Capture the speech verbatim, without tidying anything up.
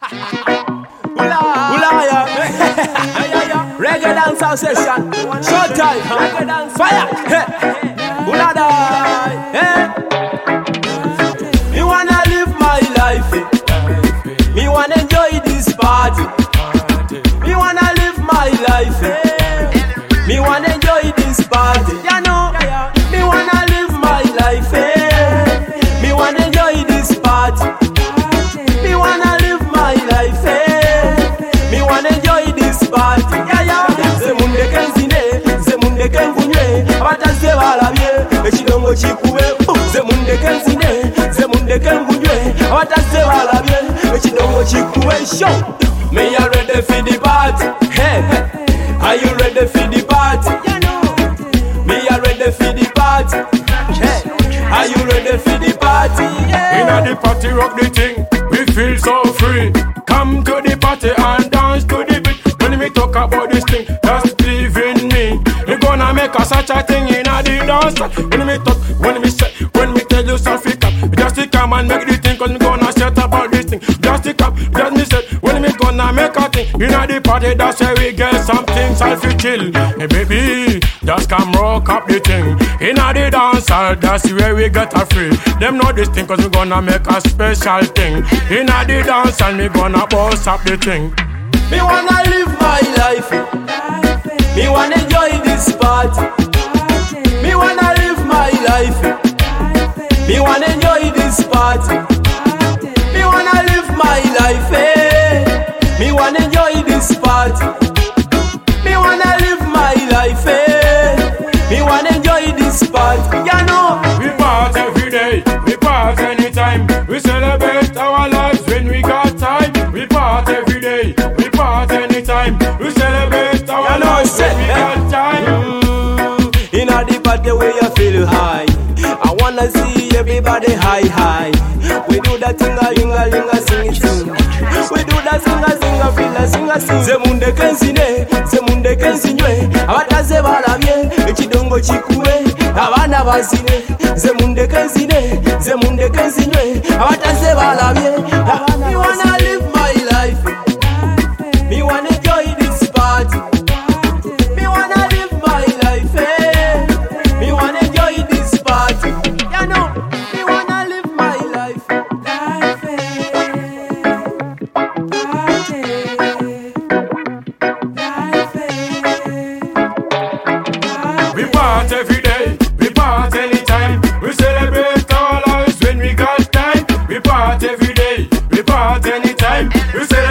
Ula, ula, yeah. Reggae dancehall session. Showtime. Reggae dance. Fire. Hey. Ula die. Hey. Me wanna live my life. Me wanna enjoy this party. Me wanna live my life. Me wanna enjoy this party. You know. Me wanna live my life. Me wanna enjoy this party. Me wanna live my life. Me wanna enjoy this party. Yeah, yeah. Ze munde kenzine, ze munde kengunywe. Abataze balabye, ekidongo kikube. Ze munde kenzine, ze munde kengunywe. Abataze balabye, ekidongo kikube. Show. Me you ready for the party? Hey, are you ready for the party? Me you ready for the party? Hey, are you ready for the party? Yeah. Inna the party rock the thing, we feel so free. Come to the party and dance to the beat. When we talk about this thing, just believe in me. We gonna make a such a thing inna the dance. When we talk, when we say, when we tell you something, just to come and make the thing. Cause we gonna set about this thing. Just to come, just me say, when we gonna make a thing inna the party, that's where we get something selfie chill. Hey baby, just come rock up the thing. Inna the dance hall, that's where we get a free. Them know this thing cause we gonna make a special thing. Inna the dance hall, we gonna boss up the thing. Me wanna live my life. Me wanna enjoy this party. Me wanna live my life. Me wanna enjoy this party. Me wanna live my life. Eh. Me wanna enjoy this party. Me wanna live my life. Eh. Me wanna enjoy this party. You know. We part every day, we part anytime. We celebrate our lives when we got time. We part every day, we part anytime. We celebrate our You know, lives say, when we eh. got time. Mm, inna the party where you feel high. I wanna see everybody high high. We do that thing a ling a ling a sing it sing. We do that sing a sing a feel a sing a sing. Ze munde kenzine, ze munde kenzinywe. Abataze balabye, ekidongo kikube. Abana bazine, ze munde kenzine, ze munde kenzinywe. Abataze balabye. Me wanna live my life. Me wanna enjoy this party. Me wanna live my life. Eh. Me wanna enjoy this party. You know, me wanna live my life. We part every day, we part anytime. We celebrate our lives when we got time. We part every day, we part anytime. We celebrate